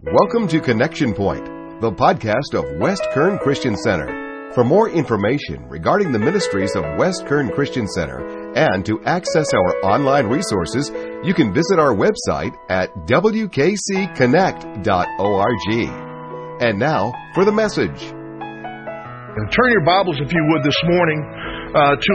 Welcome to Connection Point, the podcast of West Kern Christian Center. For more information regarding the ministries of West Kern Christian Center and to access our online resources, you can visit our website at wkcconnect.org. And now for the message. Turn your Bibles, if you would, this morning to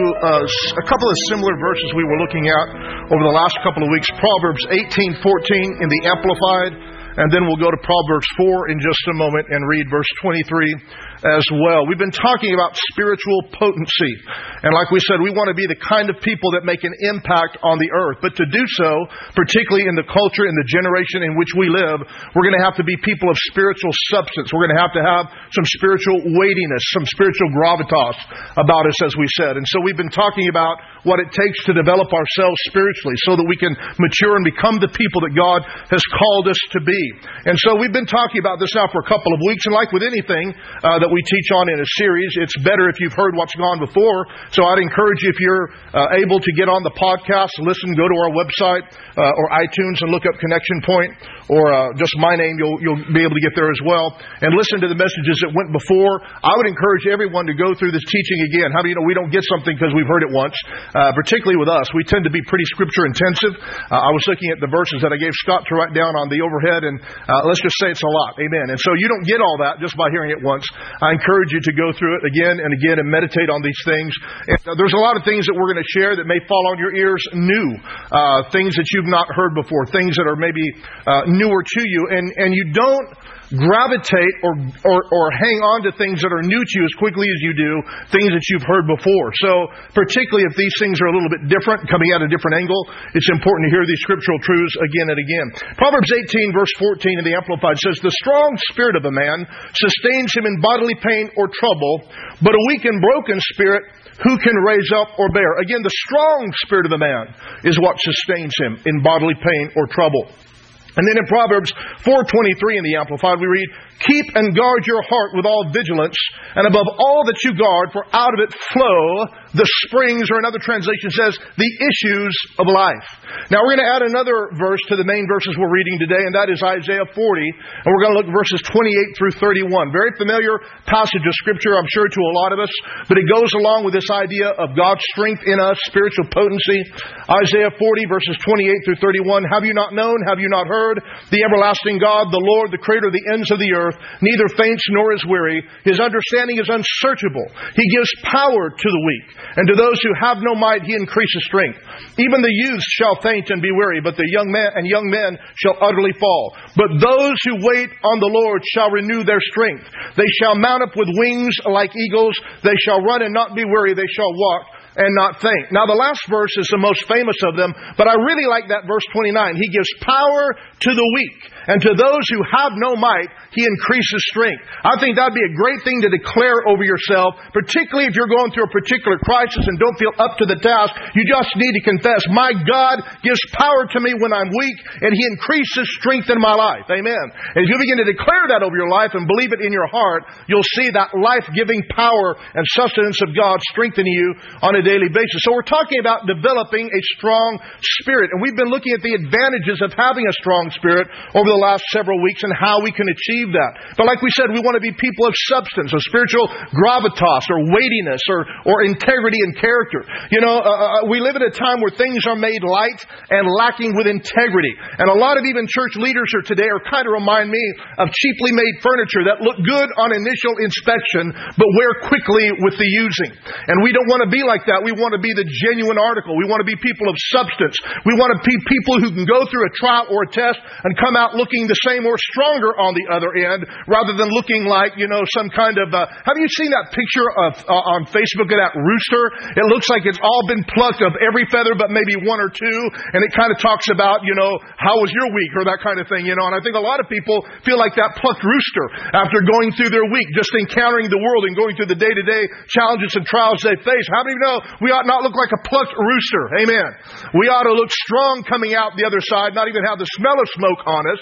a couple of similar verses we were looking at over the last couple of weeks. Proverbs 18:14 in the Amplified. And then we'll go to Proverbs 4 in just a moment and read verse 23 as well. We've been talking about spiritual potency. And like we said, we want to be the kind of people that make an impact on the earth. But to do so, particularly in the culture, in the generation in which we live, we're going to have to be people of spiritual substance. We're going to have some spiritual weightiness, some spiritual gravitas about us, as we said. And so we've been talking about what it takes to develop ourselves spiritually so that we can mature and become the people that God has called us to be. And so we've been talking about this now for a couple of weeks, and like with anything that we teach on in a series, it's better if you've heard what's gone before. So I'd encourage you, if you're able to get on the podcast, listen, go to our website or iTunes and look up Connection Point, or just my name, you'll be able to get there as well, and listen to the messages that went before. I would encourage everyone to go through this teaching again. How do you know we don't get something because we've heard it once? Particularly with us, we tend to be pretty scripture intensive. I was looking at the verses that I gave Scott to write down on the overhead, and let's just say it's a lot. Amen. And so you don't get all that just by hearing it once. I encourage you to go through it again and again and meditate on these things. And there's a lot of things that we're going to share that may fall on your ears new, things that you've not heard before, things that are maybe newer to you, and you don't gravitate or hang on to things that are new to you as quickly as you do things that you've heard before. So particularly if these things are a little bit different, coming at a different angle, it's important to hear these scriptural truths again and again. Proverbs 18 verse 14 in the Amplified says, "The strong spirit of a man sustains him in bodily pain or trouble, but a weak and broken spirit who can raise up or bear?" Again, the strong spirit of a man is what sustains him in bodily pain or trouble. And then in Proverbs 4:23 in the Amplified, we read, "Keep and guard your heart with all vigilance, and above all that you guard, for out of it flow the springs," or another translation says, "the issues of life." Now we're going to add another verse to the main verses we're reading today, and that is Isaiah 40. And we're going to look at verses 28 through 31. Very familiar passage of Scripture, I'm sure, to a lot of us, but it goes along with this idea of God's strength in us, spiritual potency. Isaiah 40, verses 28 through 31. "Have you not known? Have you not heard? The everlasting God, the Lord, the creator of the ends of the earth, neither faints nor is weary. His understanding is unsearchable. He gives power to the weak, and to those who have no might he increases strength. Even the youths shall faint and be weary, but the young men shall utterly fall. But those who wait on the Lord shall renew their strength. They shall mount up with wings like eagles. They shall run and not be weary. They shall walk and not faint." Now the last verse is the most famous of them, but I really like that verse 29. "He gives power to the weak, and to those who have no might, he increases strength." I think that'd be a great thing to declare over yourself, particularly if you're going through a particular crisis and don't feel up to the task. You just need to confess, "My God gives power to me when I'm weak, and he increases strength in my life." Amen. And if you begin to declare that over your life and believe it in your heart, you'll see that life-giving power and sustenance of God strengthening you on a daily basis. So we're talking about developing a strong spirit, and we've been looking at the advantages of having a strong spirit over the last several weeks and how we can achieve that. But like we said, we want to be people of substance, of spiritual gravitas or weightiness or integrity and character. You know, we live at a time where things are made light and lacking with integrity. And a lot of even church leaders here today are kind of remind me of cheaply made furniture that look good on initial inspection, but wear quickly with the using. And we don't want to be like that. We want to be the genuine article. We want to be people of substance. We want to be people who can go through a trial or a test and come out looking the same or stronger on the other end, rather than looking like, some kind of... have you seen that picture on Facebook of that rooster? It looks like it's all been plucked of every feather but maybe one or two, and it kind of talks about, how was your week, or that kind of thing, and I think a lot of people feel like that plucked rooster after going through their week, just encountering the world and going through the day-to-day challenges and trials they face. How do you know we ought not look like a plucked rooster? Amen. We ought to look strong coming out the other side, not even have the smell of smoke on us,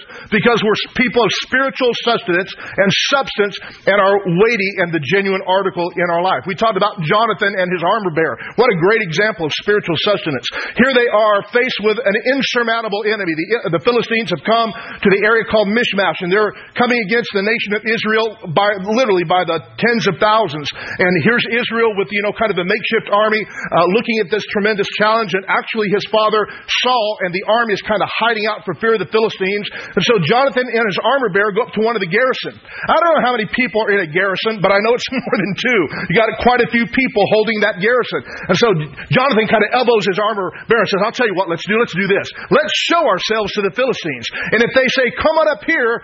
because we're people of spiritual sustenance and substance and are weighty and the genuine article in our life. We talked about Jonathan and his armor bearer. What a great example of spiritual sustenance. Here they are faced with an insurmountable enemy. The Philistines have come to the area called Mishmash, and they're coming against the nation of Israel literally by the tens of thousands. And here's Israel with, kind of a makeshift army looking at this tremendous challenge. And actually his father Saul and the army is kind of hiding out for fear of the Philistines. And so Jonathan and his armor bearer go up to one of the garrison. I don't know how many people are in a garrison, but I know it's more than two. You got quite a few people holding that garrison. And so Jonathan kind of elbows his armor bearer and says, I'll tell you what, let's do this. Let's show ourselves to the Philistines. And if they say, come on up here,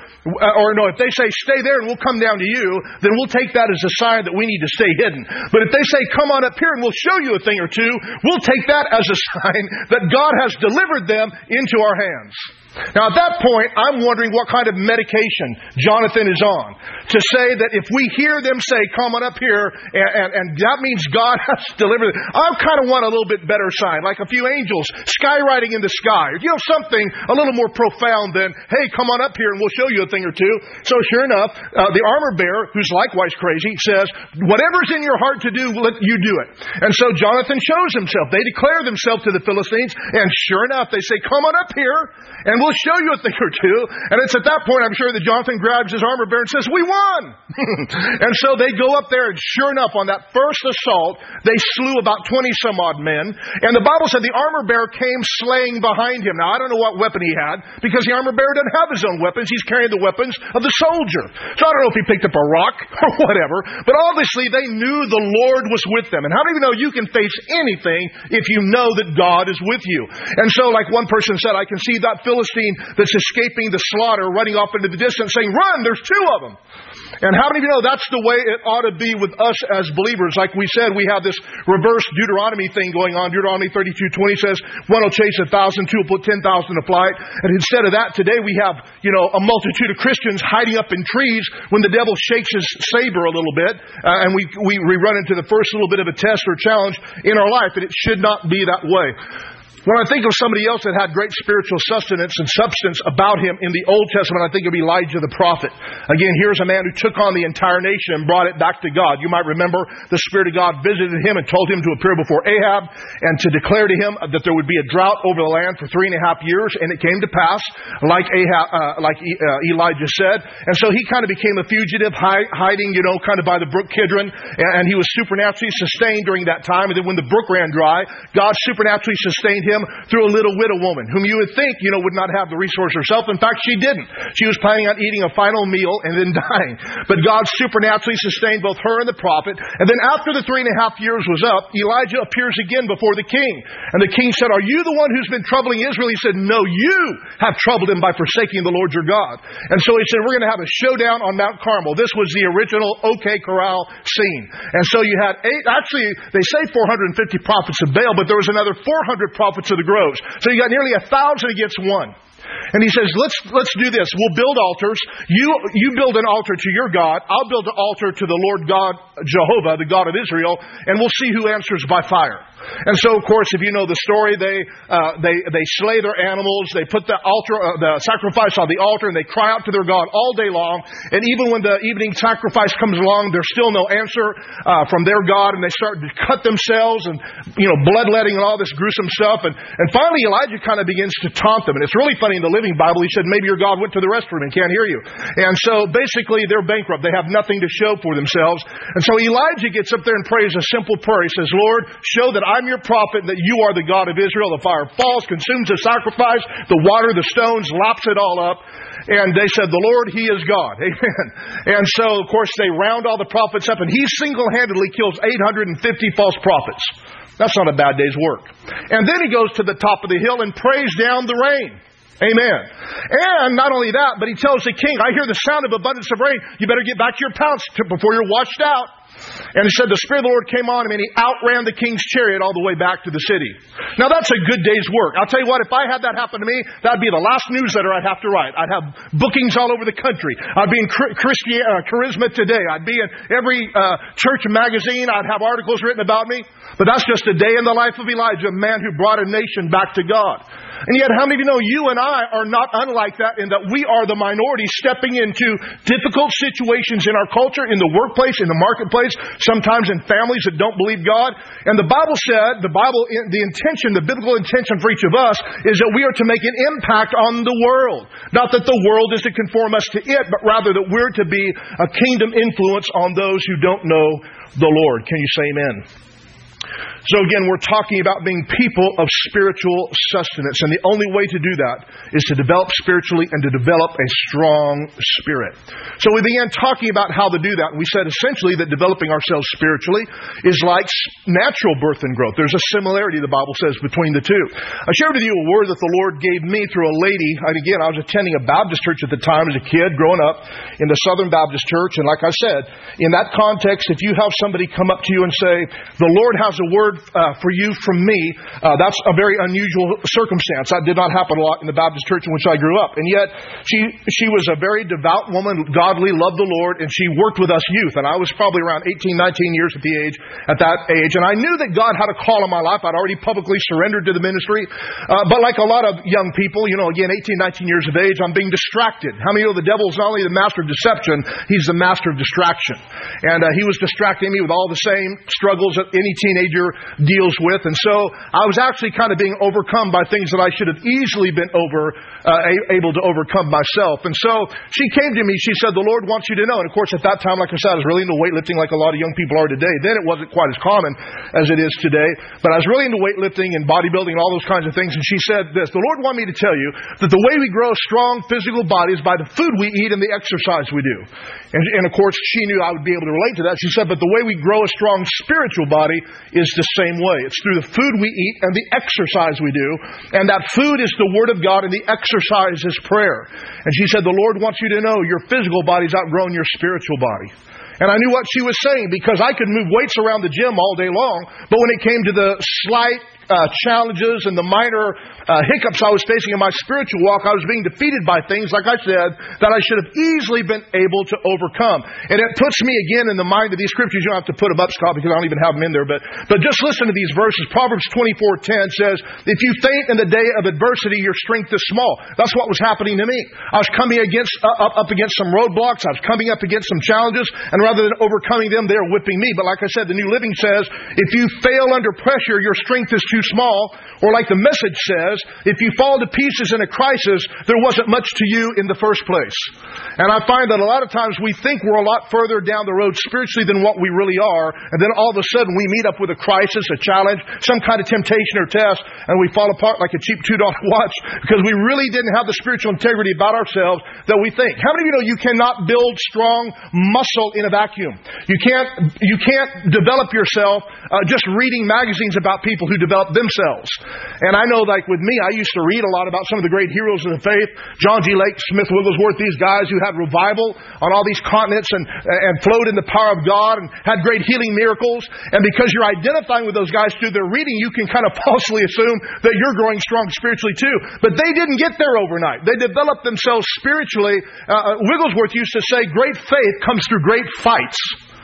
if they say, stay there and we'll come down to you, then we'll take that as a sign that we need to stay hidden. But if they say, come on up here and we'll show you a thing or two, we'll take that as a sign that God has delivered them into our hands. Now at that point, I'm wondering what kind of medication Jonathan is on to say that if we hear them say, come on up here, and that means God has delivered it. I kind of want a little bit better sign, like a few angels skywriting in the sky. Something a little more profound than, hey, come on up here and we'll show you a thing or two. So sure enough, the armor bearer, who's likewise crazy, says, whatever's in your heart to do, let you do it. And so Jonathan shows himself. They declare themselves to the Philistines, and sure enough, they say, come on up here, and we'll show you a thing or two. And it's at that point, I'm sure, that Jonathan grabs his armor bearer and says, we won! And so they go up there, and sure enough, on that first assault, they slew about 20 some odd men. And the Bible said the armor bearer came slaying behind him. Now, I don't know what weapon he had, because the armor bearer doesn't have his own weapons. He's carrying the weapons of the soldier. So I don't know if he picked up a rock or whatever, but obviously they knew the Lord was with them. And how do you know you can face anything if you know that God is with you? And so, like one person said, I can see that Philistine that's escaping the slaughter running off into the distance saying, run, there's two of them. And how many of you know that's the way it ought to be with us as believers? Like we said, we have this reverse Deuteronomy thing going on. Deuteronomy 32:20 says, one will chase 1,000, two will put 10,000 to flight. And instead of that, today we have, a multitude of Christians hiding up in trees when the devil shakes his saber a little bit. And we run into the first little bit of a test or challenge in our life. And it should not be that way. When I think of somebody else that had great spiritual sustenance and substance about him in the Old Testament, I think of Elijah the prophet. Again, here's a man who took on the entire nation and brought it back to God. You might remember the Spirit of God visited him and told him to appear before Ahab and to declare to him that there would be a drought over the land for 3.5 years, and it came to pass, like Elijah said. And so he kind of became a fugitive, hiding, kind of by the brook Kidron, and he was supernaturally sustained during that time. And then when the brook ran dry, God supernaturally sustained him through a little widow woman whom you would think, would not have the resource herself. In fact, she didn't. She was planning on eating a final meal and then dying. But God supernaturally sustained both her and the prophet. And then after the 3.5 years was up, Elijah appears again before the king. And the king said, are you the one who's been troubling Israel? He said, no, you have troubled him by forsaking the Lord your God. And so he said, we're going to have a showdown on Mount Carmel. This was the original OK Corral scene. And so you had they say 450 prophets of Baal, but there was another 400 prophets of the groves. So you got nearly 1,000 against one. And he says, let's do this. We'll build altars. You build an altar to your God. I'll build an altar to the Lord God, Jehovah, the God of Israel, and we'll see who answers by fire. And so, of course, if you know the story, they slay their animals, they put the sacrifice on the altar, and they cry out to their God all day long. And even when the evening sacrifice comes along, there's still no answer from their God, and they start to cut themselves and bloodletting and all this gruesome stuff. And finally, Elijah kind of begins to taunt them. And it's really funny in the Living Bible. He said, maybe your God went to the restroom and can't hear you. And so basically, they're bankrupt. They have nothing to show for themselves. And so Elijah gets up there and prays a simple prayer. He says, Lord, show that I'm your prophet, that you are the God of Israel. The fire falls, consumes the sacrifice, the water, the stones, laps it all up. And they said, the Lord, He is God. Amen. And so, of course, they round all the prophets up, and he single-handedly kills 850 false prophets. That's not a bad day's work. And then he goes to the top of the hill and prays down the rain. Amen. And not only that, but he tells the king, I hear the sound of abundance of rain. You better get back to your palace before you're washed out. And he said the Spirit of the Lord came on him, and he outran the king's chariot all the way back to the city. Now that's a good day's work. I'll tell you what, if I had that happen to me, that'd be the last newsletter I'd have to write. I'd have bookings all over the country. I'd be in Charisma Today. I'd be in every church magazine. I'd have articles written about me. But that's just a day in the life of Elijah, a man who brought a nation back to God. And yet, how many of you know you and I are not unlike that in that we are the minority stepping into difficult situations in our culture, in the workplace, in the marketplace, sometimes in families that don't believe God. And the Bible said, the biblical intention for each of us is that we are to make an impact on the world. Not that the world is to conform us to it, but rather that we're to be a kingdom influence on those who don't know the Lord. Can you say amen? So again, we're talking about being people of spiritual sustenance. And the only way to do that is to develop spiritually and to develop a strong spirit. So we began talking about how to do that. And we said essentially that developing ourselves spiritually is like natural birth and growth. There's a similarity, the Bible says, between the two. I shared with you a word that the Lord gave me through a lady. And again, I was attending a Baptist church at the time as a kid growing up in the Southern Baptist Church. And like I said, in that context, if you have somebody come up to you and say, the Lord has a word for you from me, that's a very unusual circumstance. That did not happen a lot in the Baptist church in which I grew up. And yet, she was a very devout woman, godly, loved the Lord, and she worked with us youth. And I was probably around 18, 19 years at that age. And I knew that God had a call on my life. I'd already publicly surrendered to the ministry. But like a lot of young people, again, 18, 19 years of age, I'm being distracted. How many know the devil's not only the master of deception, he's the master of distraction. And he was distracting me with all the same struggles that any teenager deals with. And so I was actually kind of being overcome by things that I should have easily been able to overcome myself. And so she came to me, she said, the Lord wants you to know. And of course, at that time, like I said, I was really into weightlifting like a lot of young people are today. Then it wasn't quite as common as it is today. But I was really into weightlifting and bodybuilding and all those kinds of things. And she said this, the Lord wanted me to tell you that the way we grow a strong physical body is by the food we eat and the exercise we do. And of course, she knew I would be able to relate to that. She said, but the way we grow a strong spiritual body is the same way. It's through the food we eat and the exercise we do. And that food is the Word of God and the exercise is prayer. And she said, the Lord wants you to know your physical body's outgrown your spiritual body. And I knew what she was saying because I could move weights around the gym all day long. But when it came to the slight challenges and the minor hiccups I was facing in my spiritual walk, I was being defeated by things, like I said, that I should have easily been able to overcome. And it puts me again in the mind of these scriptures. You don't have to put them up, Scott, because I don't even have them in there. But just listen to these verses. Proverbs 24:10 says, if you faint in the day of adversity, your strength is small. That's what was happening to me. I was coming up against some roadblocks. I was coming up against some challenges. And rather than overcoming them, they were whipping me. But like I said, the New Living says, if you fail under pressure, your strength is too small. Or like the Message says, if you fall to pieces in a crisis, there wasn't much to you in the first place. And I find that a lot of times we think we're a lot further down the road spiritually than what we really are. And then all of a sudden we meet up with a crisis, a challenge, some kind of temptation or test, and we fall apart like a cheap $2 watch because we really didn't have the spiritual integrity about ourselves that we think. How many of you know you cannot build strong muscle in a vacuum? You can't develop yourself just reading magazines about people who develop themselves. And I know, like with me, I used to read a lot about some of the great heroes of the faith, John G. Lake, Smith Wigglesworth, these guys who had revival on all these continents and flowed in the power of God and had great healing miracles. And because you're identifying with those guys through their reading, you can kind of falsely assume that you're growing strong spiritually too. But they didn't get there overnight. They developed themselves spiritually. Wigglesworth used to say, great faith comes through great fights.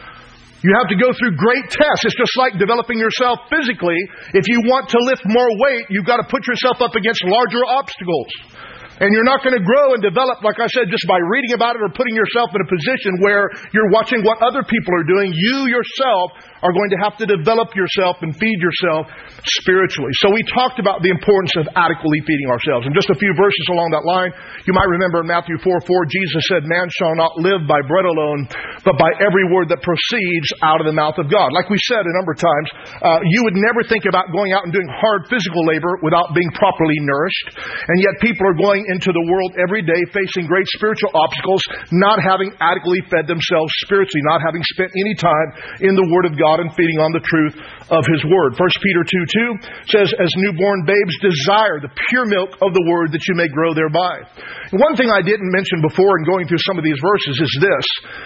You have to go through great tests. It's just like developing yourself physically. If you want to lift more weight, you've got to put yourself up against larger obstacles. And you're not going to grow and develop, like I said, just by reading about it or putting yourself in a position where you're watching what other people are doing. You yourself are going to have to develop yourself and feed yourself spiritually. So we talked about the importance of adequately feeding ourselves. And just a few verses along that line, you might remember in Matthew 4:4, Jesus said, man shall not live by bread alone, but by every word that proceeds out of the mouth of God. Like we said a number of times, you would never think about going out and doing hard physical labor without being properly nourished. And yet people are going into the world every day facing great spiritual obstacles, not having adequately fed themselves spiritually, not having spent any time in the Word of God and feeding on the truth of His Word. 1 Peter 2:2 says, as newborn babes desire the pure milk of the Word that you may grow thereby. And one thing I didn't mention before in going through some of these verses is this,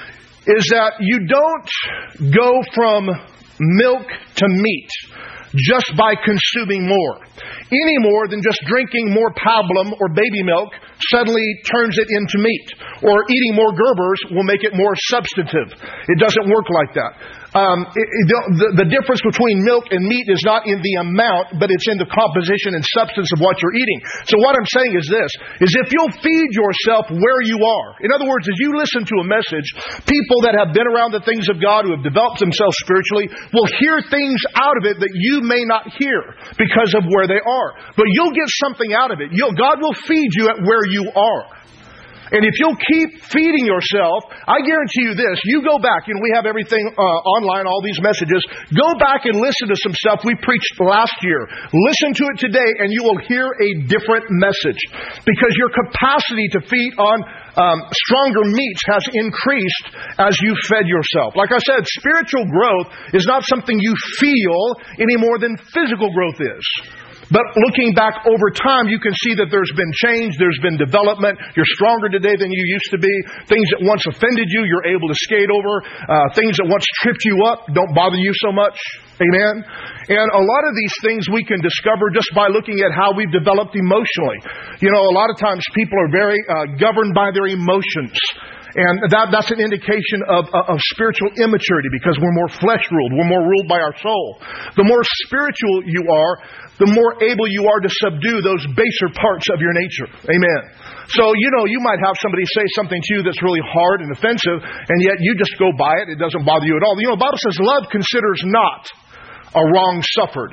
is that you don't go from milk to meat just by consuming more. Any more than just drinking more pablum or baby milk suddenly turns it into meat. Or eating more Gerbers will make it more substantive. It doesn't work like that. the difference between milk and meat is not in the amount, but it's in the composition and substance of what you're eating. So what I'm saying is this, is if you'll feed yourself where you are. In other words, as you listen to a message, people that have been around the things of God, who have developed themselves spiritually, will hear things out of it that you may not hear because of where they are. But you'll get something out of it. God will feed you at where you are. And if you'll keep feeding yourself, I guarantee you this, you go back, we have everything online, all these messages, go back and listen to some stuff we preached last year. Listen to it today and you will hear a different message. Because your capacity to feed on stronger meats has increased as you fed yourself. Like I said, spiritual growth is not something you feel any more than physical growth is. But looking back over time, you can see that there's been change, there's been development. You're stronger today than you used to be. Things that once offended you, you're able to skate over. Things that once tripped you up don't bother you so much. Amen? And a lot of these things we can discover just by looking at how we've developed emotionally. A lot of times people are very governed by their emotions. And that's an indication of spiritual immaturity, because we're more flesh-ruled. We're more ruled by our soul. The more spiritual you are, the more able you are to subdue those baser parts of your nature. Amen. So, you might have somebody say something to you that's really hard and offensive, and yet you just go by it. It doesn't bother you at all. The Bible says love considers not a wrong suffered.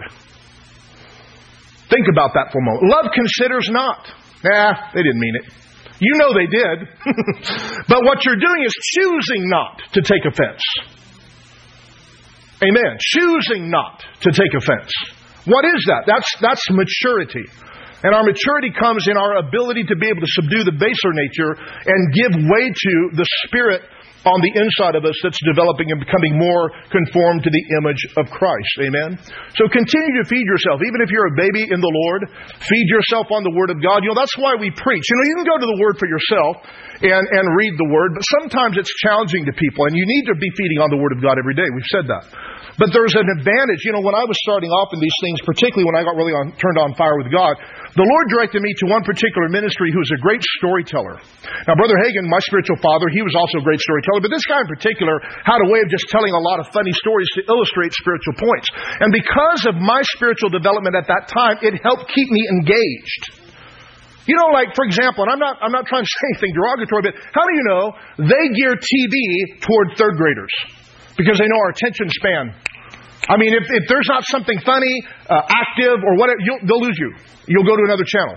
Think about that for a moment. Love considers not. They didn't mean it. You know they did. But what you're doing is choosing not to take offense. Amen. Choosing not to take offense. What is that? That's maturity. And our maturity comes in our ability to be able to subdue the baser nature and give way to the Spirit on the inside of us that's developing and becoming more conformed to the image of Christ. Amen? So continue to feed yourself. Even if you're a baby in the Lord, feed yourself on the Word of God. That's why we preach. You can go to the Word for yourself and read the Word, but sometimes it's challenging to people, and you need to be feeding on the Word of God every day. We've said that. But there's an advantage. When I was starting off in these things, particularly when I got really turned on fire with God, the Lord directed me to one particular ministry who's a great storyteller. Now, Brother Hagin, my spiritual father, he was also a great storyteller, but this guy in particular had a way of just telling a lot of funny stories to illustrate spiritual points. And because of my spiritual development at that time, it helped keep me engaged. Like, for example, and I'm not trying to say anything derogatory, but how do you know they gear TV toward third graders? Because they know our attention span. If there's not something funny, active, or whatever, they'll lose you. You'll go to another channel.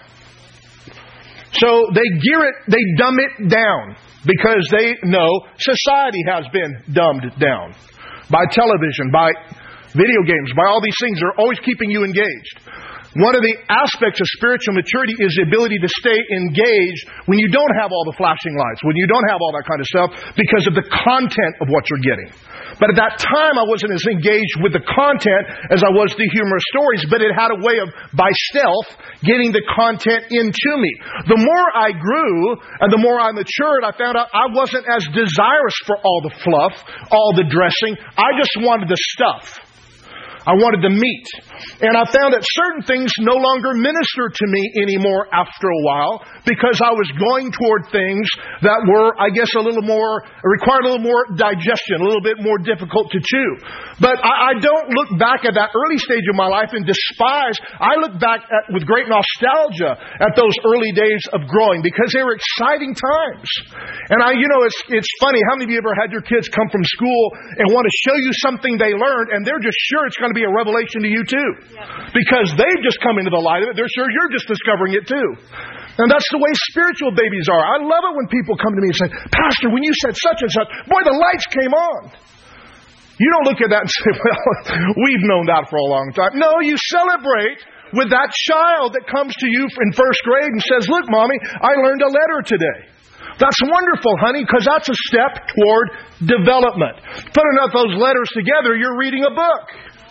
So they gear it, they dumb it down, because they know society has been dumbed down by television, by video games, by all these things. They're always keeping you engaged. One of the aspects of spiritual maturity is the ability to stay engaged when you don't have all the flashing lights, when you don't have all that kind of stuff, because of the content of what you're getting. But at that time, I wasn't as engaged with the content as I was the humorous stories, but it had a way of, by stealth, getting the content into me. The more I grew and the more I matured, I found out I wasn't as desirous for all the fluff, all the dressing. I just wanted the stuff. I wanted the meat. And I found that certain things no longer minister to me anymore after a while, because I was going toward things that were, required a little more digestion, a little bit more difficult to chew. But I don't look back at that early stage of my life and despise. I look back with great nostalgia at those early days of growing, because they were exciting times. And it's funny. How many of you ever had your kids come from school and want to show you something they learned, and they're just sure it's going to be a revelation to you too? Yeah. Because they've just come into the light of it. They're sure you're just discovering it too. And that's the way spiritual babies are. I love it when people come to me and say, Pastor, when you said such and such, boy, the lights came on. You don't look at that and say, well, we've known that for a long time. No, you celebrate with that child that comes to you in first grade and says, look, Mommy, I learned a letter today. That's wonderful, honey, because that's a step toward development. Put enough of those letters together, you're reading a book.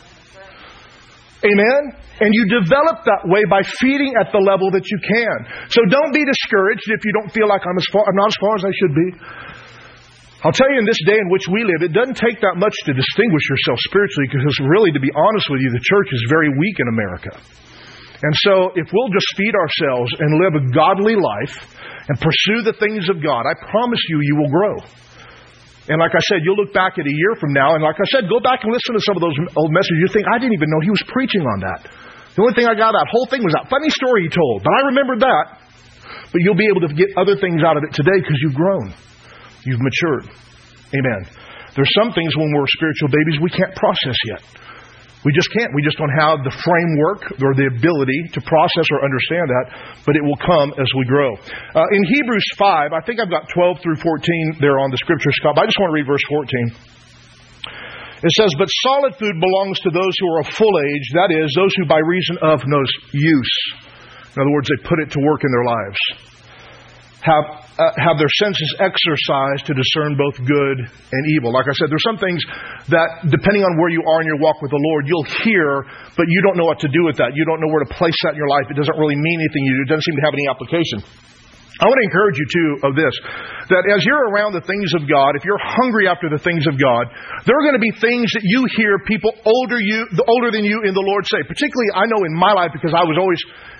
Amen? And you develop that way by feeding at the level that you can. So don't be discouraged if you don't feel like I'm not as far as I should be. I'll tell you, in this day in which we live, it doesn't take that much to distinguish yourself spiritually, because really, to be honest with you, the church is very weak in America. And so if we'll just feed ourselves and live a godly life and pursue the things of God, I promise you, you will grow. And like I said, you'll look back at a year from now, and like I said, go back and listen to some of those old messages. You think, I didn't even know he was preaching on that. The only thing I got out of that whole thing was that funny story he told. But I remembered that. But you'll be able to get other things out of it today because you've grown. You've matured. Amen. There's some things when we're spiritual babies we can't process yet. We just can't. We just don't have the framework or the ability to process or understand that, but it will come as we grow. In Hebrews 5, I think I've got 12 through 14 there on the scripture, Scott, but I just want to read verse 14. It says, but solid food belongs to those who are of full age, that is, those who by reason of use, in other words, they put it to work in their lives, have their senses exercised to discern both good and evil. Like I said, there's some things that, depending on where you are in your walk with the Lord, you'll hear, but you don't know what to do with that. You don't know where to place that in your life. It doesn't really mean anything. It doesn't seem to have any application. I want to encourage you, too, of this, that as you're around the things of God, if you're hungry after the things of God, there are going to be things that you hear people older than you in the Lord say. Particularly, I know in my life, because I've always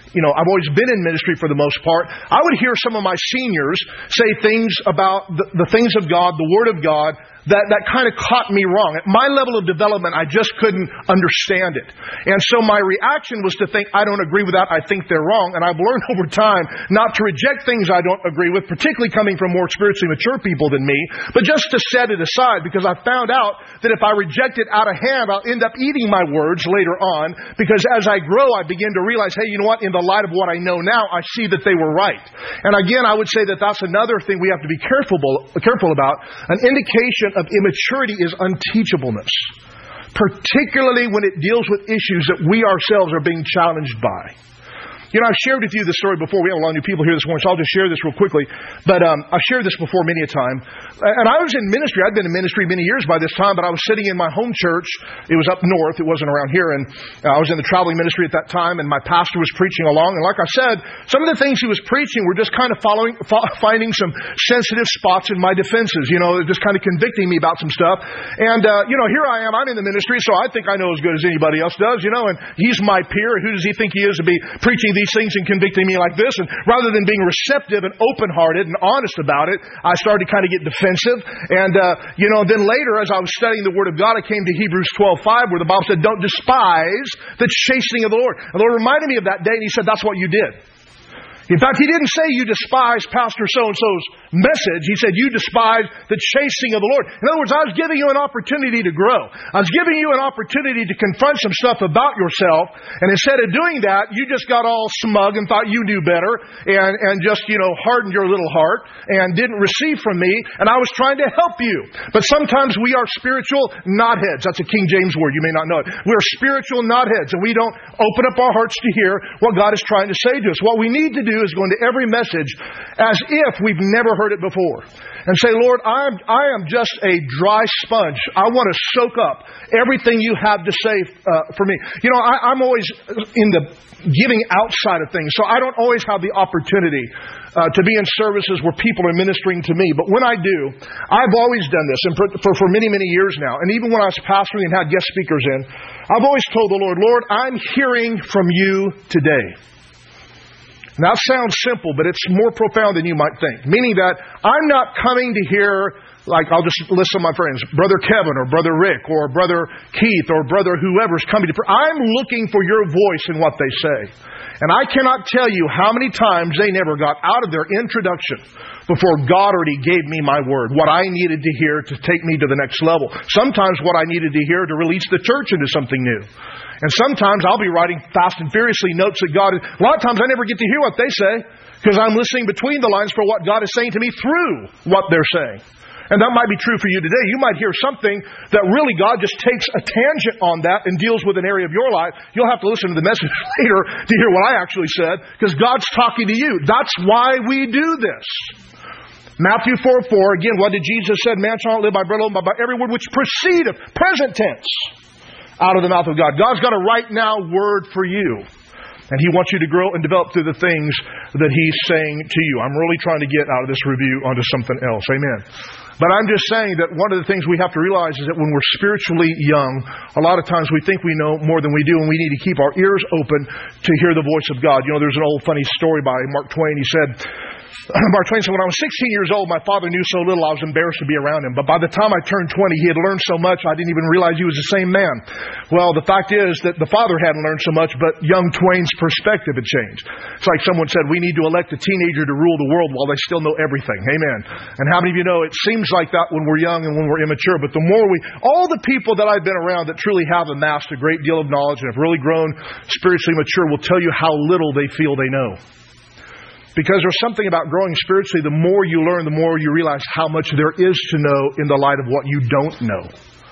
been in ministry for the most part. I would hear some of my seniors say things about the things of God, the Word of God, that kind of caught me wrong. At my level of development, I just couldn't understand it. And so my reaction was to think, I don't agree with that, I think they're wrong. And I've learned over time not to reject things I don't agree with, particularly coming from more spiritually mature people than me, but just to set it aside, because I found out that if I reject it out of hand, I'll end up eating my words later on, because as I grow, I begin to realize, hey, you know what, in the light of what I know now, I see that they were right. And again, I would say that that's another thing we have to be careful about. An indication of immaturity is unteachableness, particularly when it deals with issues that we ourselves are being challenged by. You know, I've shared with you this story before. We have a lot of new people here this morning, so I'll just share this real quickly. But I've shared this before many a time. And I was in ministry. I'd been in ministry many years by this time, but I was sitting in my home church. It was up north. It wasn't around here. And I was in the traveling ministry at that time, and my pastor was preaching along. And like I said, some of the things he was preaching were just kind of finding some sensitive spots in my defenses, just kind of convicting me about some stuff. And, here I am. I'm in the ministry, so I think I know as good as anybody else does, and he's my peer. Who does he think he is to be preaching these things and convicting me like this? And rather than being receptive and open-hearted and honest about it, I started to kind of get defensive. And, then later, as I was studying the Word of God, I came to Hebrews 12:5, where the Bible said, don't despise the chastening of the Lord. And the Lord reminded me of that day, and He said, that's what you did. In fact, He didn't say you despise Pastor so-and-so's message. He said you despise the chasing of the Lord. In other words, I was giving you an opportunity to grow. I was giving you an opportunity to confront some stuff about yourself. And instead of doing that, you just got all smug and thought you knew better and just, hardened your little heart and didn't receive from me. And I was trying to help you. But sometimes we are spiritual knotheads. That's a King James word. You may not know it. We're spiritual knotheads, and we don't open up our hearts to hear what God is trying to say to us. What we need to do is go into every message as if we've never heard it before and say, Lord, I am just a dry sponge. I want to soak up everything you have to say for me. I'm always in the giving outside of things, so I don't always have the opportunity to be in services where people are ministering to me. But when I do, I've always done this, and for many, many years now, and even when I was pastoring and had guest speakers in, I've always told the Lord, I'm hearing from you today. Now, that sounds simple, but it's more profound than you might think. Meaning that I'm not coming to hear, I'll just list some of my friends, Brother Kevin or Brother Rick or Brother Keith or Brother whoever's coming to pray. I'm looking for your voice in what they say. And I cannot tell you how many times they never got out of their introduction before God already gave me my word, what I needed to hear to take me to the next level. Sometimes what I needed to hear to release the church into something new. And sometimes I'll be writing fast and furiously notes that God... A lot of times I never get to hear what they say because I'm listening between the lines for what God is saying to me through what they're saying. And that might be true for you today. You might hear something that really God just takes a tangent on that and deals with an area of your life. You'll have to listen to the message later to hear what I actually said because God's talking to you. That's why we do this. Matthew 4:4, again, what did Jesus say? Man shall not live by bread alone, but by every word which proceedeth, present tense, out of the mouth of God. God's got a right now word for you. And He wants you to grow and develop through the things that He's saying to you. I'm really trying to get out of this review onto something else. Amen. But I'm just saying that one of the things we have to realize is that when we're spiritually young, a lot of times we think we know more than we do, and we need to keep our ears open to hear the voice of God. There's an old funny story by Mark Twain. He said, Mark Twain said, when I was 16 years old, my father knew so little I was embarrassed to be around him. But by the time I turned 20, he had learned so much I didn't even realize he was the same man. Well, the fact is that the father hadn't learned so much, but young Twain's perspective had changed. It's like someone said, we need to elect a teenager to rule the world while they still know everything. Amen. And how many of you know it seems like that when we're young and when we're immature, but the more all the people that I've been around that truly have amassed a great deal of knowledge and have really grown spiritually mature will tell you how little they feel they know. Because there's something about growing spiritually, the more you learn, the more you realize how much there is to know in the light of what you don't know.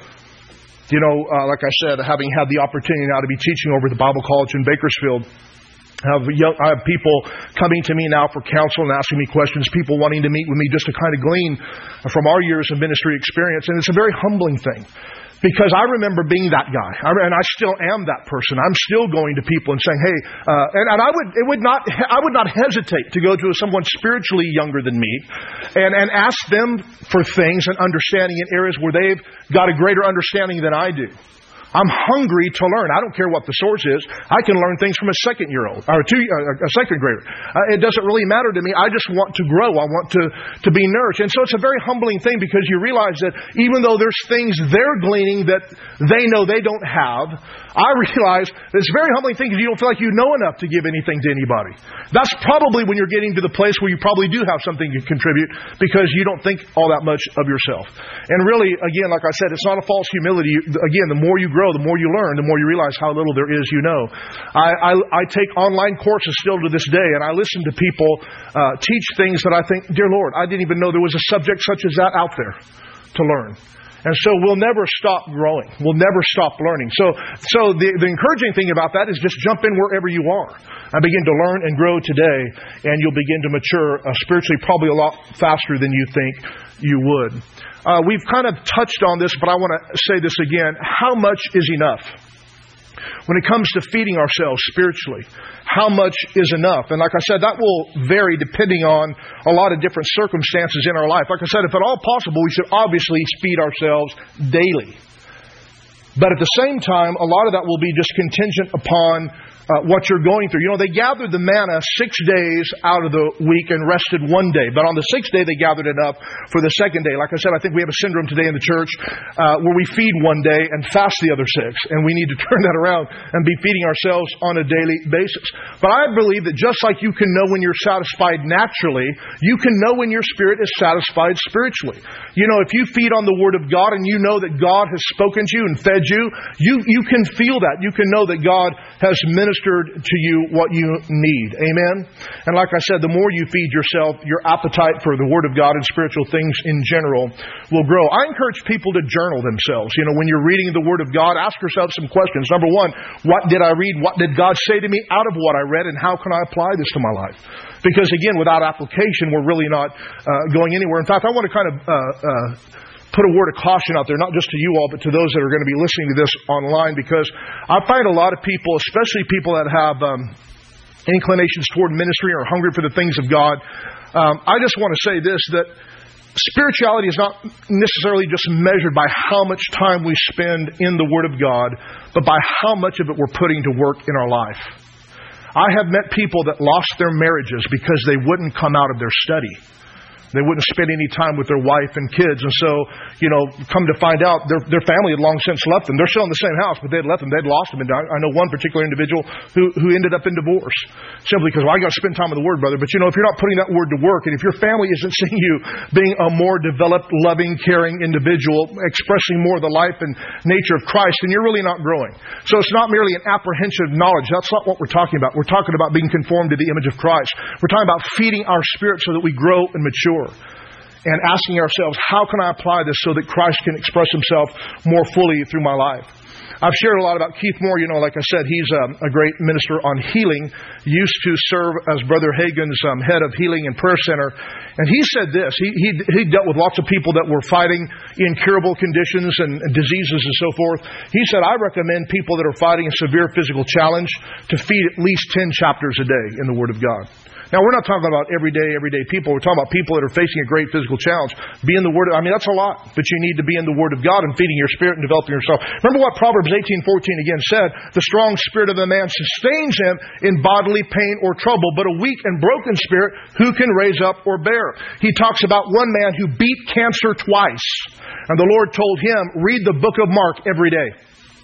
You know, like I said, having had the opportunity now to be teaching over at the Bible College in Bakersfield, I have people coming to me now for counsel and asking me questions, people wanting to meet with me just to kind of glean from our years of ministry experience. And it's a very humbling thing. Because I remember being that guy, and I still am that person. I'm still going to people and saying, "Hey," and I would not hesitate to go to someone spiritually younger than me, and ask them for things and understanding in areas where they've got a greater understanding than I do. I'm hungry to learn. I don't care what the source is. I can learn things from a second-year-old or a second grader. It doesn't really matter to me. I just want to grow. I want to be nourished. And so it's a very humbling thing because you realize that even though there's things they're gleaning that they know they don't have, I realize that it's a very humbling thing because you don't feel like you know enough to give anything to anybody. That's probably when you're getting to the place where you probably do have something to contribute because you don't think all that much of yourself. And really, again, like I said, it's not a false humility. Again, the more you grow, the more you learn, the more you realize how little there is you know. I take online courses still to this day, and I listen to people teach things that I think, dear Lord, I didn't even know there was a subject such as that out there to learn. And so we'll never stop growing. We'll never stop learning. So the encouraging thing about that is just jump in wherever you are. I begin to learn and grow today, and you'll begin to mature spiritually probably a lot faster than you think you would. We've kind of touched on this, but I want to say this again. How much is enough? When it comes to feeding ourselves spiritually, how much is enough? And like I said, that will vary depending on a lot of different circumstances in our life. Like I said, if at all possible, we should obviously feed ourselves daily. But at the same time, a lot of that will be just contingent upon what you're going through. You know, they gathered the manna 6 days out of the week and rested one day. But on the 6th day, they gathered it up for the second day. Like I said, I think we have a syndrome today in the church where we feed one day and fast the other 6. And we need to turn that around and be feeding ourselves on a daily basis. But I believe that just like you can know when you're satisfied naturally, you can know when your spirit is satisfied spiritually. You know, if you feed on the Word of God and you know that God has spoken to you and fed you, you can feel that. You can know that God has ministered to you what you need. Amen? And like I said, the more you feed yourself, your appetite for the Word of God and spiritual things in general will grow. I encourage people to journal themselves. You know, when you're reading the Word of God, ask yourself some questions. Number one, what did I read? What did God say to me out of what I read? And how can I apply this to my life? Because again, without application, we're really not going anywhere. In fact, I want to kind of put a word of caution out there, not just to you all, but to those that are going to be listening to this online, because I find a lot of people, especially people that have inclinations toward ministry or hungry for the things of God, I just want to say this, that spirituality is not necessarily just measured by how much time we spend in the Word of God, but by how much of it we're putting to work in our life. I have met people that lost their marriages because they wouldn't come out of their study. They wouldn't spend any time with their wife and kids. And so, you know, come to find out, their family had long since left them. They're still in the same house, but they had left them. They'd lost them. And I know one particular individual who ended up in divorce. Simply because, well, I got to spend time with the Word, brother. But, you know, if you're not putting that Word to work, and if your family isn't seeing you being a more developed, loving, caring individual, expressing more of the life and nature of Christ, then you're really not growing. So it's not merely an apprehension of knowledge. That's not what we're talking about. We're talking about being conformed to the image of Christ. We're talking about feeding our spirit so that we grow and mature. And asking ourselves, how can I apply this so that Christ can express Himself more fully through my life? I've shared a lot about Keith Moore. You know, like I said, he's a great minister on healing. Used to serve as Brother Hagin's head of Healing and Prayer Center. And he said this. He dealt with lots of people that were fighting incurable conditions and diseases and so forth. He said, I recommend people that are fighting a severe physical challenge to feed at least 10 chapters a day in the Word of God. Now, we're not talking about everyday people. We're talking about people that are facing a great physical challenge. Be in the Word. I mean, that's a lot. But you need to be in the Word of God and feeding your spirit and developing yourself. Remember what Proverbs 18:14 again said, the strong spirit of the man sustains him in bodily pain or trouble, but a weak and broken spirit who can raise up or bear? He talks about one man who beat cancer twice. And the Lord told him, read the book of Mark every day.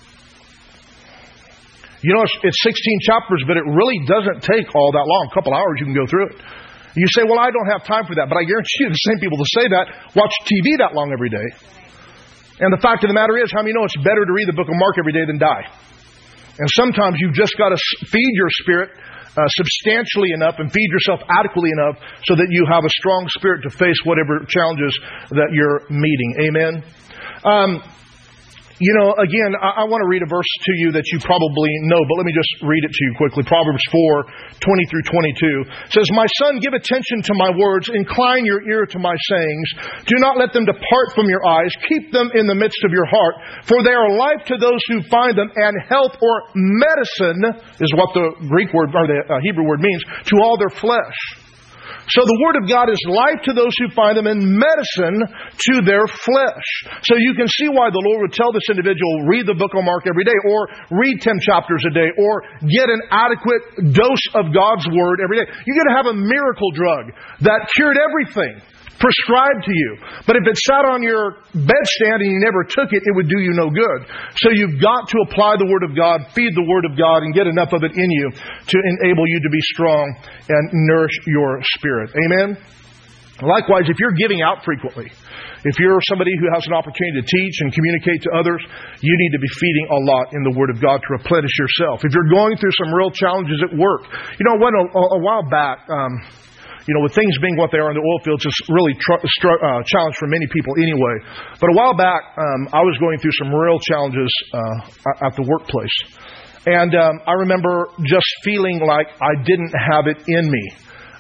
You know, it's 16 chapters, but it really doesn't take all that long. A couple hours, you can go through it. You say, well, I don't have time for that. But I guarantee you the same people that say that watch TV that long every day. And the fact of the matter is, how many know it's better to read the book of Mark every day than die? And sometimes you've just got to feed your spirit substantially enough and feed yourself adequately enough so that you have a strong spirit to face whatever challenges that you're meeting. Amen? You know, again, I want to read a verse to you that you probably know, but let me just read it to you quickly. Proverbs 4:20 through 22 says, my son, give attention to my words, incline your ear to my sayings. Do not let them depart from your eyes. Keep them in the midst of your heart, for they are life to those who find them, and health or medicine is what the Greek word or the Hebrew word means, to all their flesh. So the Word of God is life to those who find them and medicine to their flesh. So you can see why the Lord would tell this individual, read the book of Mark every day, or read 10 chapters a day, or get an adequate dose of God's Word every day. You're going to have a miracle drug that cured everything prescribed to you. But if it sat on your bedstand and you never took it, it would do you no good. So you've got to apply the Word of God, feed the Word of God, and get enough of it in you to enable you to be strong and nourish your spirit. Amen? Likewise, if you're giving out frequently, if you're somebody who has an opportunity to teach and communicate to others, you need to be feeding a lot in the Word of God to replenish yourself. If you're going through some real challenges at work, you know, a while back, you know, with things being what they are in the oil fields, it's really challenge for many people anyway. But a while back, I was going through some real challenges at the workplace. And I remember just feeling like I didn't have it in me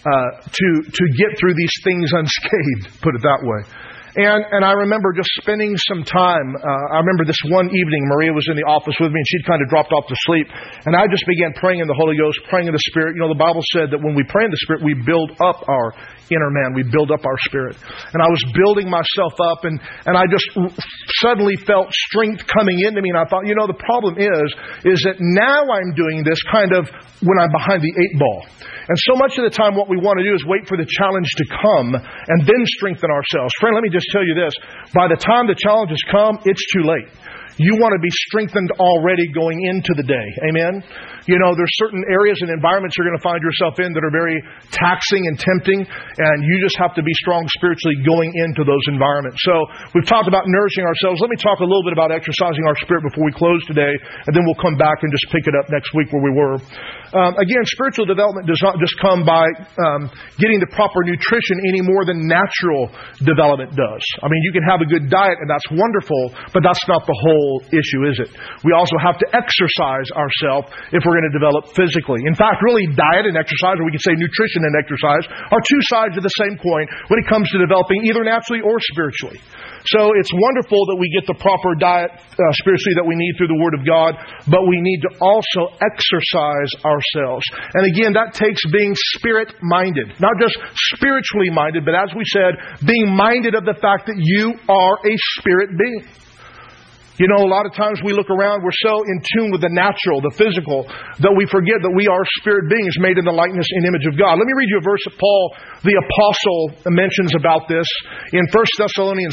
to get through these things unscathed, put it that way. And I remember just spending some time. I remember this one evening, Maria was in the office with me, and she'd kind of dropped off to sleep. And I just began praying in the Holy Ghost, praying in the Spirit. You know, the Bible said that when we pray in the Spirit, we build up our inner man. We build up our spirit. And I was building myself up, and I just suddenly felt strength coming into me. And I thought, you know, the problem is that now I'm doing this kind of when I'm behind the 8 ball. And so much of the time what we want to do is wait for the challenge to come and then strengthen ourselves. Friend, let me just tell you this. By the time the challenges come, it's too late. You want to be strengthened already going into the day. Amen? You know, there's certain areas and environments you're going to find yourself in that are very taxing and tempting, and you just have to be strong spiritually going into those environments. So we've talked about nourishing ourselves. Let me talk a little bit about exercising our spirit before we close today, and then we'll come back and just pick it up next week where we were. Again, spiritual development does not just come by getting the proper nutrition any more than natural development does. I mean, you can have a good diet, and that's wonderful, but that's not the whole issue, is it? We also have to exercise ourselves if we're going to develop physically. In fact, really, diet and exercise, or we could say nutrition and exercise, are two sides of the same coin when it comes to developing either naturally or spiritually. So it's wonderful that we get the proper diet spiritually that we need through the Word of God, but we need to also exercise ourselves. And again, that takes being spirit-minded. Not just spiritually minded, but as we said, being minded of the fact that you are a spirit being. You know, a lot of times we look around, we're so in tune with the natural, the physical, that we forget that we are spirit beings made in the likeness and image of God. Let me read you a verse that Paul, the apostle, mentions about this in 1 Thessalonians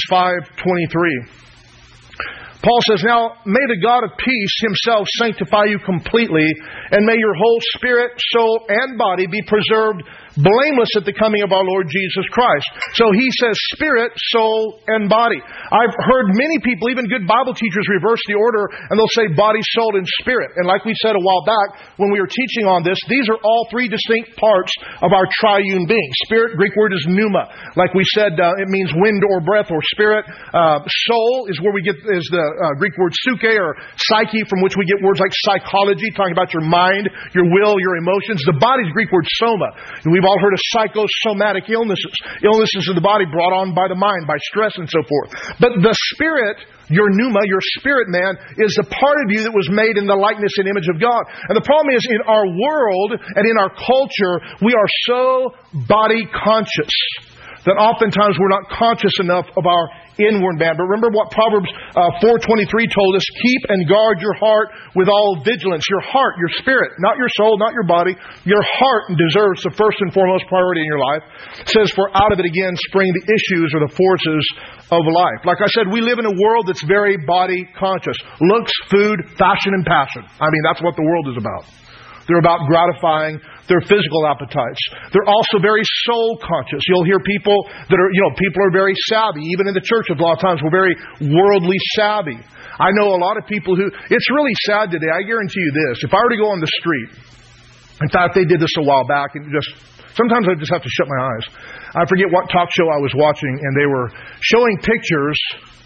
5:23. Paul says, now may the God of peace himself sanctify you completely, and may your whole spirit, soul, and body be preserved blameless at the coming of our Lord Jesus Christ. So he says spirit, soul, and body. I've heard many people, even good Bible teachers, reverse the order, and they'll say body, soul, and spirit. And like we said a while back when we were teaching on this, these are all three distinct parts of our triune being. Spirit, Greek word is pneuma. Like we said, it means wind or breath or spirit. Soul is where we get is the Greek word psyche or psyche, from which we get words like psychology, talking about your mind, your will, your emotions. The body's Greek word soma. And we've all heard of psychosomatic illnesses. Illnesses of the body brought on by the mind, by stress and so forth. But the spirit, your pneuma, your spirit man, is the part of you that was made in the likeness and image of God. And the problem is, in our world and in our culture, we are so body conscious That oftentimes we're not conscious enough of our inward man. But remember what Proverbs 4:23 told us, keep and guard your heart with all vigilance. Your heart, your spirit, not your soul, not your body. Your heart deserves the first and foremost priority in your life. It says, for out of it again spring the issues or the forces of life. Like I said, we live in a world that's very body conscious. Looks, food, fashion, and passion. I mean, that's what the world is about. They're about gratifying their physical appetites. They're also very soul conscious. You'll hear people that are, people are very savvy. Even in the church, a lot of times we're very worldly savvy. I know a lot of people who, it's really sad today. I guarantee you this. If I were to go on the street, in fact, they did this a while back, and sometimes I just have to shut my eyes. I forget what talk show I was watching, and they were showing pictures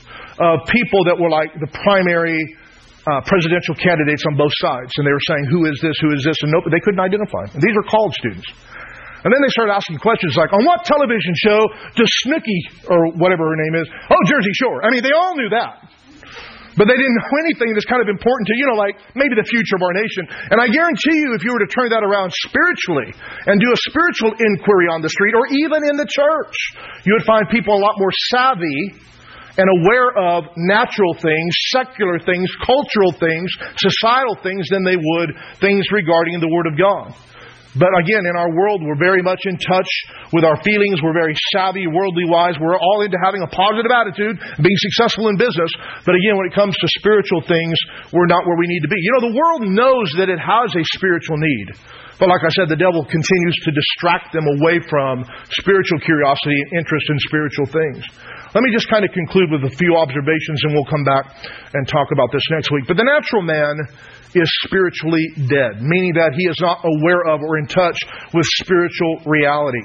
of people that were like the primary presidential candidates on both sides. And they were saying, who is this, and they couldn't identify. And these are college students. And then they started asking questions like, on what television show does Snooki, or whatever her name is, Jersey Shore. I mean, they all knew that. But they didn't know anything that's kind of important to, like maybe the future of our nation. And I guarantee you, if you were to turn that around spiritually and do a spiritual inquiry on the street or even in the church, you would find people a lot more savvy and aware of natural things, secular things, cultural things, societal things than they would things regarding the Word of God. But again, in our world, we're very much in touch with our feelings. We're very savvy, worldly wise. We're all into having a positive attitude, being successful in business. But again, when it comes to spiritual things, we're not where we need to be. The world knows that it has a spiritual need. But like I said, the devil continues to distract them away from spiritual curiosity and interest in spiritual things. Let me just kind of conclude with a few observations, and we'll come back and talk about this next week. But the natural man is spiritually dead, meaning that he is not aware of or in touch with spiritual reality.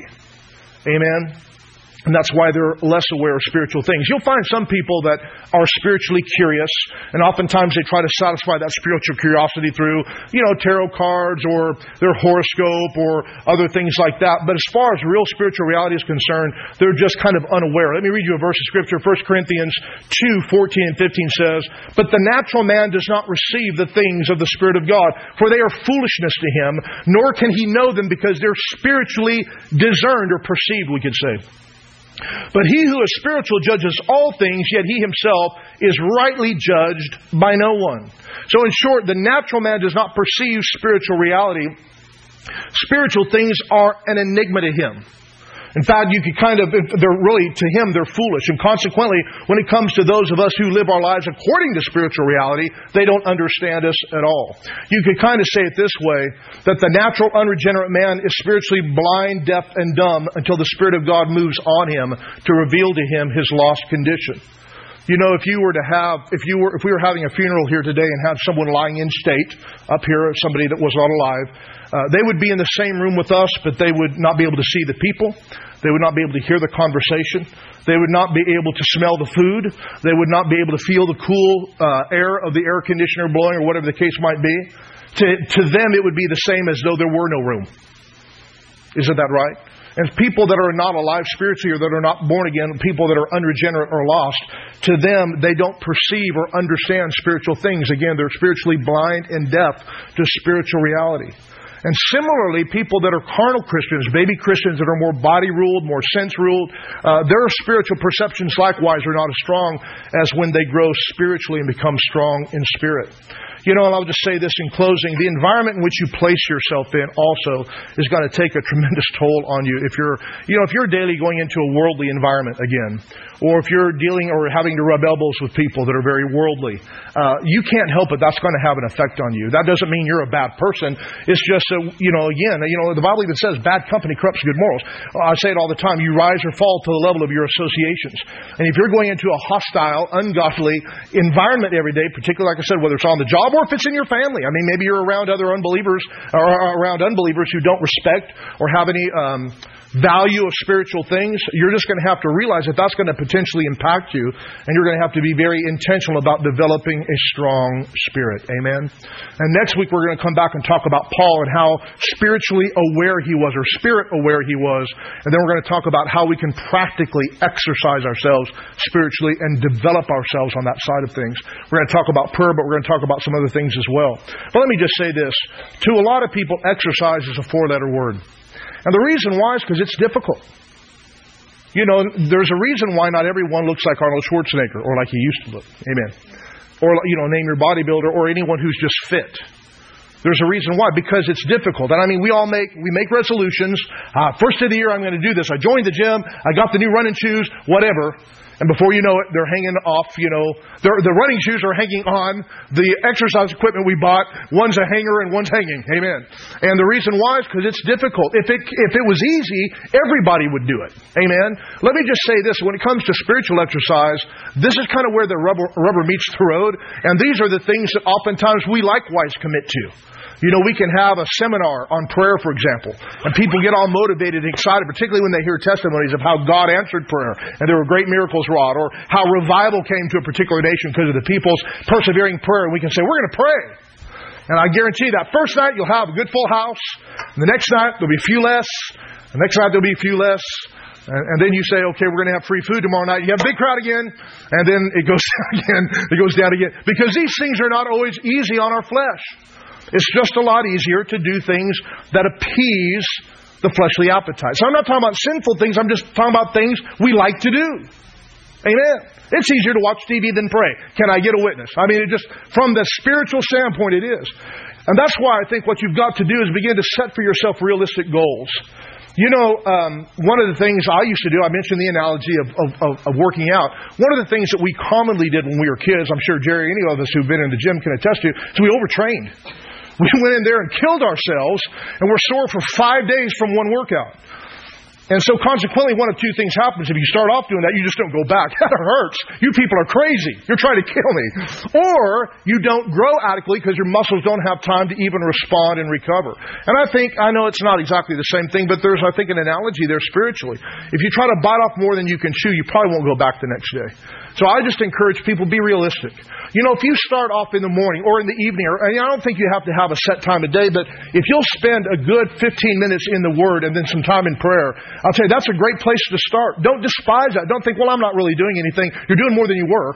Amen? And that's why they're less aware of spiritual things. You'll find some people that are spiritually curious, and oftentimes they try to satisfy that spiritual curiosity through, tarot cards or their horoscope or other things like that. But as far as real spiritual reality is concerned, they're just kind of unaware. Let me read you a verse of Scripture. 1 Corinthians 2:14 and 15 says, but the natural man does not receive the things of the Spirit of God, for they are foolishness to him, nor can he know them because they're spiritually discerned or perceived, we could say. But he who is spiritual judges all things, yet he himself is rightly judged by no one. So in short, the natural man does not perceive spiritual reality. Spiritual things are an enigma to him. In fact, to him, they're foolish. And consequently, when it comes to those of us who live our lives according to spiritual reality, they don't understand us at all. You could kind of say it this way, that the natural unregenerate man is spiritually blind, deaf, and dumb until the Spirit of God moves on him to reveal to him his lost condition. If we were having a funeral here today and had someone lying in state up here, somebody that was not alive, they would be in the same room with us, but they would not be able to see the people. They would not be able to hear the conversation. They would not be able to smell the food. They would not be able to feel the cool air of the air conditioner blowing or whatever the case might be. To them, it would be the same as though there were no room. Isn't that right? And people that are not alive spiritually or that are not born again, people that are unregenerate or lost, to them, they don't perceive or understand spiritual things. Again, they're spiritually blind and deaf to spiritual reality. And similarly, people that are carnal Christians, baby Christians that are more body-ruled, more sense-ruled, their spiritual perceptions likewise are not as strong as when they grow spiritually and become strong in spirit. And I'll just say this in closing. The environment in which you place yourself in also is going to take a tremendous toll on you. If you're daily going into a worldly environment again, or if you're dealing or having to rub elbows with people that are very worldly, you can't help it. That's going to have an effect on you. That doesn't mean you're a bad person. It's just, the Bible even says bad company corrupts good morals. I say it all the time. You rise or fall to the level of your associations. And if you're going into a hostile, ungodly environment every day, particularly, like I said, whether it's on the job or if it's in your family. I mean, maybe you're around other unbelievers or around unbelievers who don't respect or have any value of spiritual things. You're just going to have to realize that that's going to potentially impact you, and you're going to have to be very intentional about developing a strong spirit. Amen? And next week we're going to come back and talk about Paul and how spiritually aware he was, or spirit aware he was. And then we're going to talk about how we can practically exercise ourselves spiritually and develop ourselves on that side of things. We're going to talk about prayer, but we're going to talk about some other things as well. But let me just say this. To a lot of people, exercise is a 4-letter word. And the reason why is because it's difficult. You know, there's a reason why not everyone looks like Arnold Schwarzenegger or like he used to look. Amen. Or, you know, name your bodybuilder or anyone who's just fit. There's a reason why, because it's difficult. And I mean, we make resolutions. First of the year, I'm going to do this. I joined the gym. I got the new running shoes, whatever. And before you know it, they're hanging off, you know. The running shoes are hanging on. The exercise equipment we bought, one's a hanger and one's hanging. Amen. And the reason why is because it's difficult. If it was easy, everybody would do it. Amen. Let me just say this. When it comes to spiritual exercise, this is kind of where the rubber meets the road. And these are the things that oftentimes we likewise commit to. You know, we can have a seminar on prayer, for example, and people get all motivated and excited, particularly when they hear testimonies of how God answered prayer and there were great miracles wrought, or how revival came to a particular nation because of the people's persevering prayer. And we can say, we're going to pray. And I guarantee that first night you'll have a good full house. And the next night there'll be a few less. The next night there'll be a few less. And then you say, okay, we're going to have free food tomorrow night. You have a big crowd again. And then it goes down again. It goes down again. Because these things are not always easy on our flesh. It's just a lot easier to do things that appease the fleshly appetite. So I'm not talking about sinful things. I'm just talking about things we like to do. Amen. It's easier to watch TV than pray. Can I get a witness? I mean, it just, from the spiritual standpoint, it is. And that's why I think what you've got to do is begin to set for yourself realistic goals. You know, one of the things I used to do, I mentioned the analogy of working out. One of the things that we commonly did when we were kids, I'm sure Jerry, any of us who've been in the gym can attest to, is we overtrained. We went in there and killed ourselves, and we're sore for 5 days from one workout. And so consequently, one of two things happens. If you start off doing that, you just don't go back. That hurts. You people are crazy. You're trying to kill me. Or you don't grow adequately because your muscles don't have time to even respond and recover. And I know it's not exactly the same thing, but there's, I think, an analogy there spiritually. If you try to bite off more than you can chew, you probably won't go back the next day. So I just encourage people, be realistic. You know, if you start off in the morning or in the evening, I don't think you have to have a set time of day, but if you'll spend a good 15 minutes in the Word and then some time in prayer, I'll tell you, that's a great place to start. Don't despise that. Don't think, well, I'm not really doing anything. You're doing more than you were.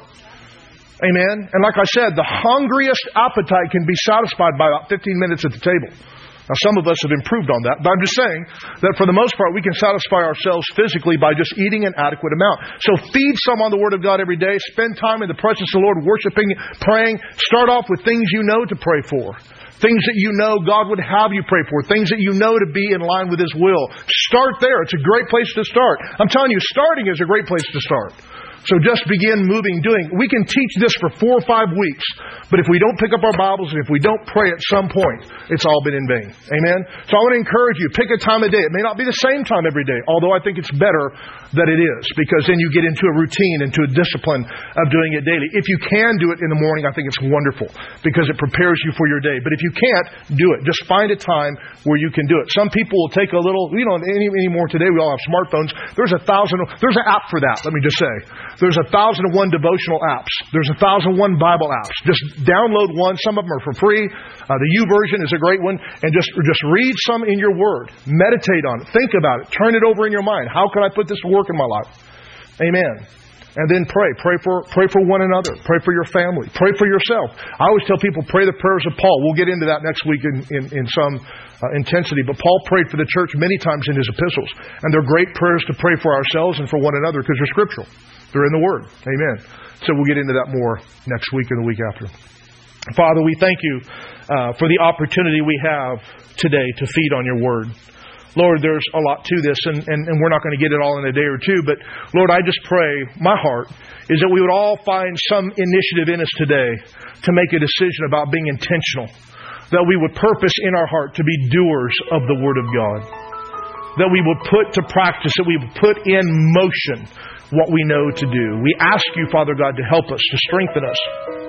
Amen? And like I said, the hungriest appetite can be satisfied by about 15 minutes at the table. Now, some of us have improved on that, but I'm just saying that for the most part, we can satisfy ourselves physically by just eating an adequate amount. So feed someone the Word of God every day. Spend time in the presence of the Lord, worshiping, praying. Start off with things you know to pray for. Things that you know God would have you pray for. Things that you know to be in line with His will. Start there. It's a great place to start. I'm telling you, starting is a great place to start. So just begin moving, doing. We can teach this for 4 or 5 weeks, but if we don't pick up our Bibles and if we don't pray at some point, it's all been in vain. Amen? So I want to encourage you, pick a time of day. It may not be the same time every day, although I think it's better that it is, because then you get into a routine, into a discipline of doing it daily. If you can do it in the morning, I think it's wonderful, because it prepares you for your day. But if you can't, do it. Just find a time where you can do it. Some people will take a little, anymore today, we all have smartphones. There's an app for that, let me just say. There's 1,001 devotional apps. There's 1,001 Bible apps. Just download one. Some of them are for free. The YouVersion is a great one. And just read some in your Word. Meditate on it. Think about it. Turn it over in your mind. How can I put this to work in my life? Amen. And then pray. Pray for one another. Pray for your family. Pray for yourself. I always tell people, pray the prayers of Paul. We'll get into that next week in some intensity. But Paul prayed for the church many times in his epistles. And they're great prayers to pray for ourselves and for one another because they're scriptural. They're in the Word. Amen. So we'll get into that more next week or the week after. Father, we thank you for the opportunity we have today to feed on your Word. Lord, there's a lot to this, and we're not going to get it all in a day or two, but Lord, I just pray, my heart, is that we would all find some initiative in us today to make a decision about being intentional, that we would purpose in our heart to be doers of the Word of God, that we would put to practice, that we would put in motion what we know to do. We ask you, Father God, to help us, to strengthen us,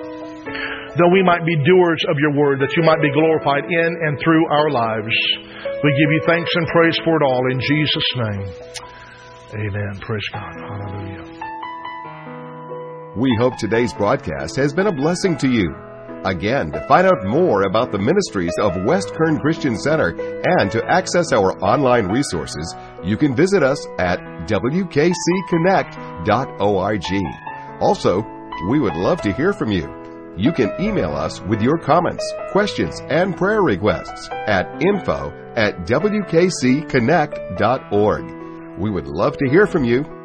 that we might be doers of your Word, that you might be glorified in and through our lives. We give you thanks and praise for it all in Jesus' name. Amen. Praise God. Hallelujah. We hope today's broadcast has been a blessing to you. Again, to find out more about the ministries of West Kern Christian Center and to access our online resources, you can visit us at wkcconnect.org. Also, we would love to hear from you. You can email us with your comments, questions, and prayer requests at info@wkcconnect.org. We would love to hear from you.